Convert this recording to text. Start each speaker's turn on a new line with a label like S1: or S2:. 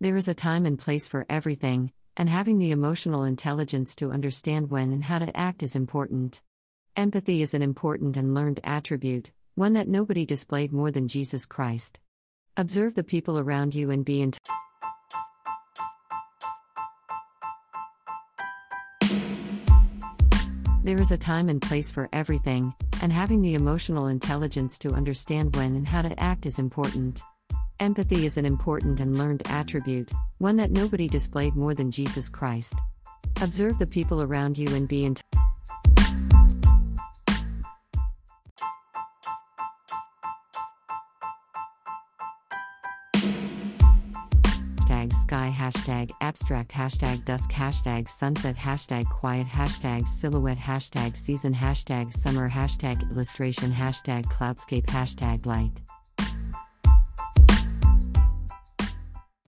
S1: There is a time and place for everything, and having the emotional intelligence to understand when and how to act is important. Empathy is an important and learned attribute, one that nobody displayed more than Jesus Christ. Observe the people around you and be in touch. There is a time and place for everything, and having the emotional intelligence to understand when and how to act is important. Empathy is an important and learned attribute, one that nobody displayed more than Jesus Christ. Observe the people around you and be in touch. Sky, abstract, dusk, sunset, quiet, silhouette, season, summer, illustration, cloudscape, light.